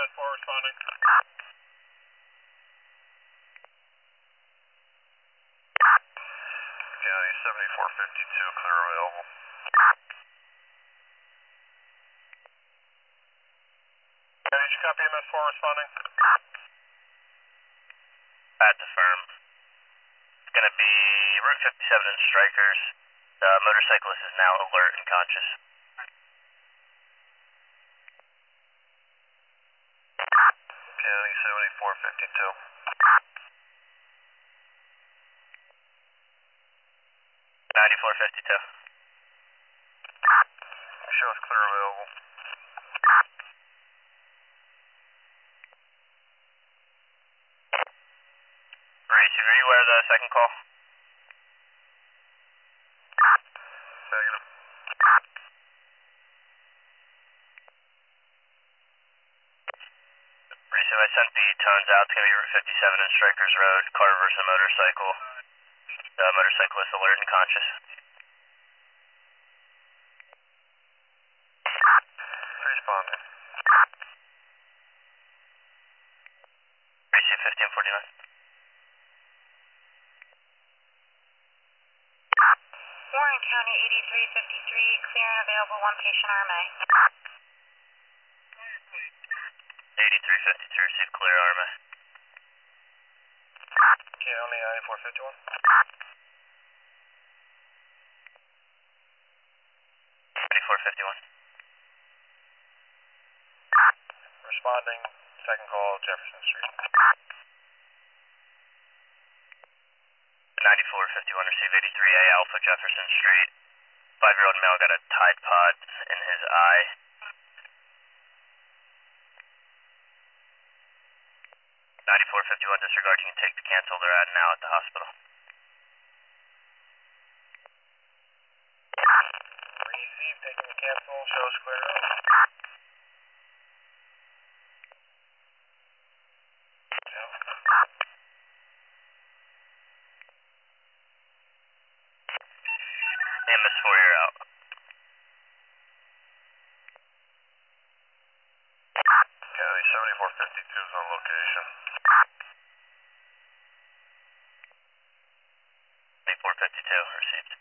MS4 responding. County 7452, clear available. Did you copy MS4 responding? That's affirm. It's going to be Route 57 and Strikers. The motorcyclist is now alert and conscious. County 7452. 9452. Show is clear available. Racer, are you aware of the second call? Negative. Racer, I sent the tones out. It's going to be Route 57 and Strikers Road. Car versus a motorcycle. The motorcyclist alert and conscious. Responding. Racer 1549. Warren County 8353, clear and available, one patient RMA. 8352, received clear RMA. County 9451. 9451. Responding. Second call, Jefferson Street. 9451, received 83A Alpha Jefferson Street. 5-year-old male got a Tide Pod in his eye. 9451, disregard, you can take the cancel. They're at now at the hospital. Received, taking the cancel, shows clear. MS4, you're out. County 7452 is on location. 9452, received.